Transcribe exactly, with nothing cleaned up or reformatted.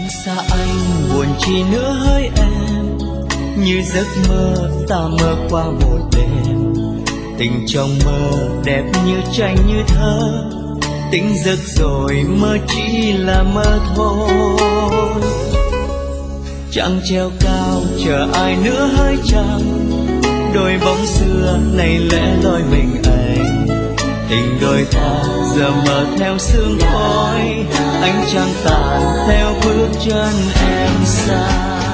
xa anh buồn chi nữa hỡi em, như giấc mơ ta mơ qua một đêm. Tình trong mơ đẹp như tranh như thơ, tỉnh giấc rồi mơ chỉ là mơ thôi. Trăng treo cao chờ ai nữa hỡi trăng, đôi bóng xưa này lẽ loi mình anh. Tình đôi ta giờ mờ theo sương khói, ánh trăng tàn theo bước chân em xa.